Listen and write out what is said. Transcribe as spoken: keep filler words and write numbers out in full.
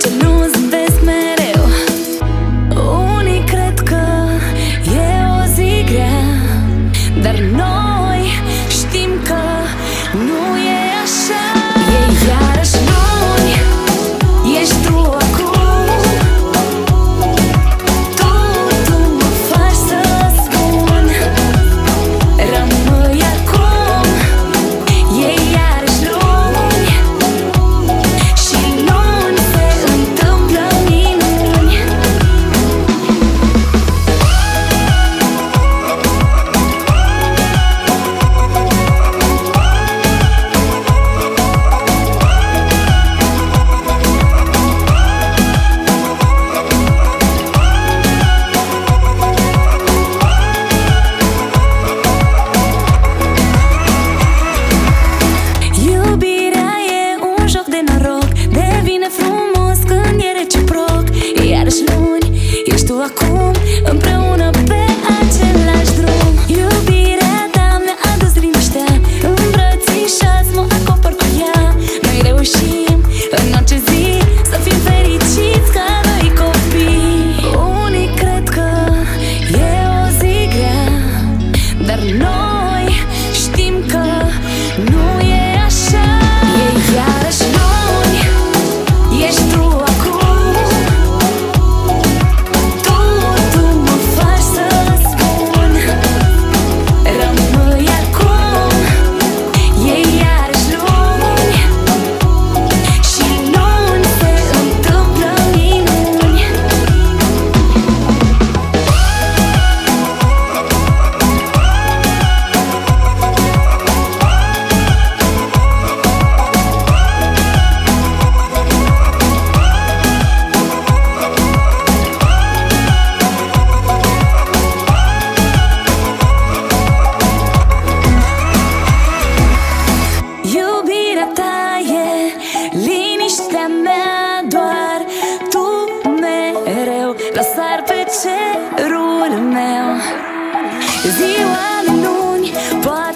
nu zâmbesc mereu. Unii cred că e o zi grea, dar noi știm că nu e așa. E iarăși luni, ești tu acum. Tu, tu mă faci să spun, rămâi acum. E iarăși luni și luni se întâmplă minuni. Iubirea e un joc de noroc, devine frumos când e reciproc. E iarăși luni, ești tu acum, împreună pe același drum. Iubirea ta mi-a adus liniștea, îmbrățișați, mă acopăr cu ea. Noi reușim în orice zi să fim fericiți ca doi copii. Unii cred că e o zi grea, dar noi știm că nu e așa. E iarăși luni, ești tu acum. Tu, tu mă faci să spun, rămâi acum. E iarăși luni și luni se întâmplă minuni. Iubirea ta e liniștea mea, doar tu mereu la sar pe cerul meu. Ziua de luni poate